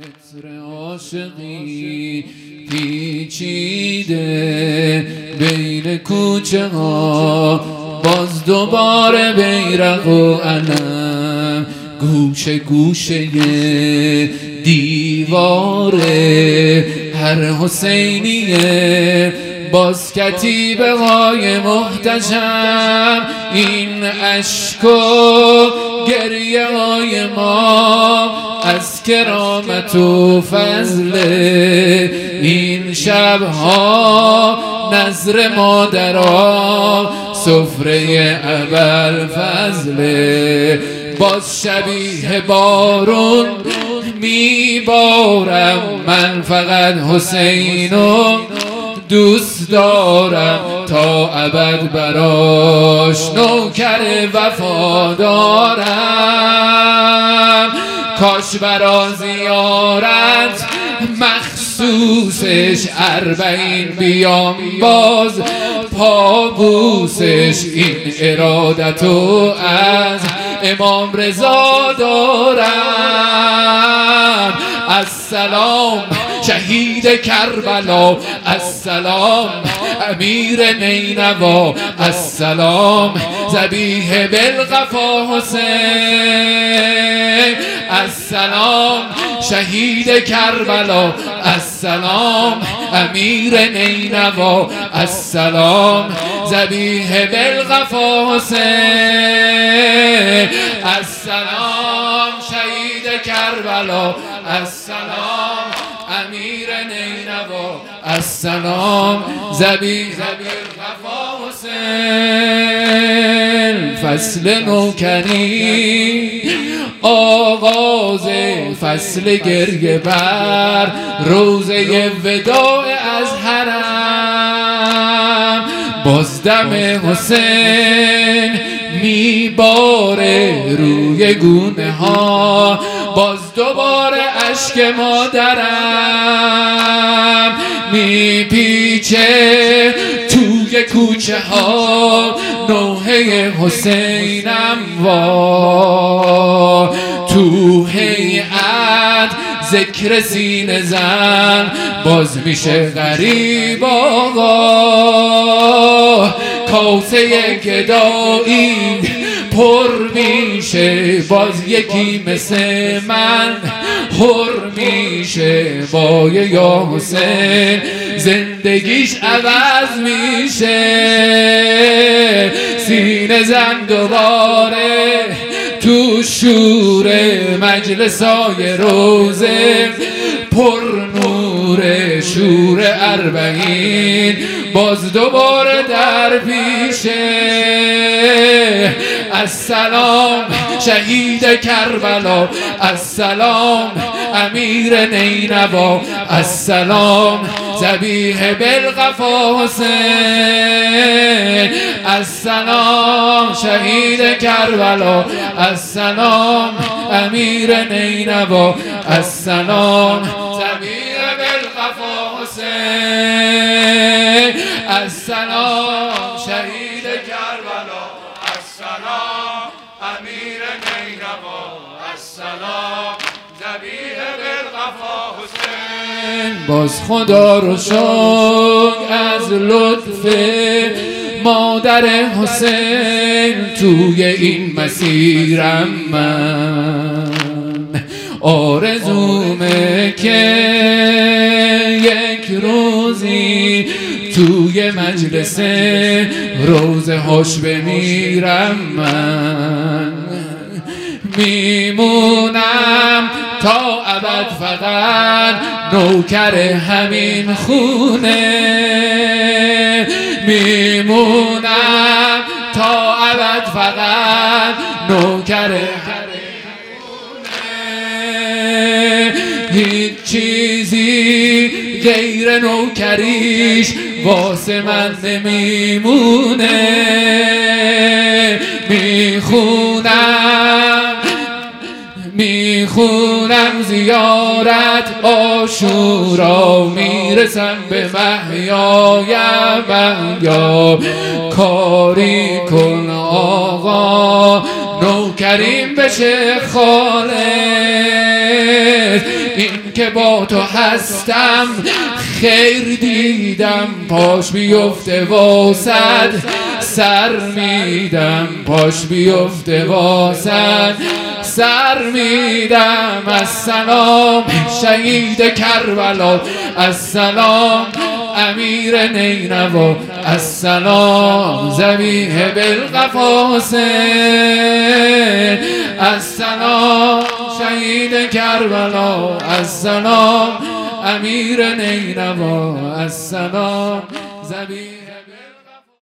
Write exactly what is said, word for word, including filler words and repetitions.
عطر عاشقی پیچیده بین کوچه ها، باز دوباره بیرق و علم گوشه گوشه دیواره هر حسینیه، باز کتیبه های محتشم این اشک و گریه های ما از کرامت و فضل این شبها نظر مادرها سفره ابوالفضل، باز شبیه بارون میبارم من فقط حسینو دوست دارم تا ابد براش نوکر وفادارم، کاش برا زیارت مخصوصش اربعین بیام باز پابوسش، این ارادتو از امام رضا دارم. السلام شهید کربلا، السلام امیر نینوا، السلام ذبیح بالقفا حسین، السلام شهید کربلا، السلام امیر نینوا، السلام ذبیح بالقفا حسین، السلام شهید کربلا، السلام امیر نینوا، السلام ذبیح بالقفا حسین. فصل نوکری آغاز فصل گریه بر روزه وداع از حرم، باز دم حسین میباره روی گونه ها، باز دوباره اشک مادرم میپیچه توی کوچه ها، نوحه حسینم وا تو هیئت ذکر سینه زن، باز میشه غریب آقا کاسه گدایی پر میشه، باز یکی مثل من پر میشه با یا حسین زندگیش عوض میشه، سینه زن دوباره تو شور مجلسای روزه پر نور شور اربعین، باز دوباره در پیشه. السلام شهید کربلا، السلام امیر نینوا، السلام ذبیح بالقفا حسین، السلام شهید کربلا، السلام امیر نینوا، السلام ذبیح بالقفا حسین، السلام شهید کربلا، السلام امیر نینوا، السلام ذبیح بالقفا حسین. باز خدا رو شکر از لطف مادر حسین توی این مسیرم، من آرزومه که یک روزی توی مجلس روزه هاش بمیرم، من میمونم تا ابد فقط نوکر همین خونه، میمونم تا ابد فقط نوکر هیچ چیزی غیر نوکریش واسه من نمیمونه، میخونم میخونم زیارت عاشورا، میرسم به محیای محیا، کاری کن آقا نو نوکریم بشه خالد. این که با تو هستم خیر دیدم، پاش بیفته واسد سر میدم، پاش بیفته واسد سر میدم. السلام شهید کربلا، السلام امیر نینوا، السلام ذبیح بالقفاص، السلام شهید کربلا، السلام امیر نینوا، السلام ذبیح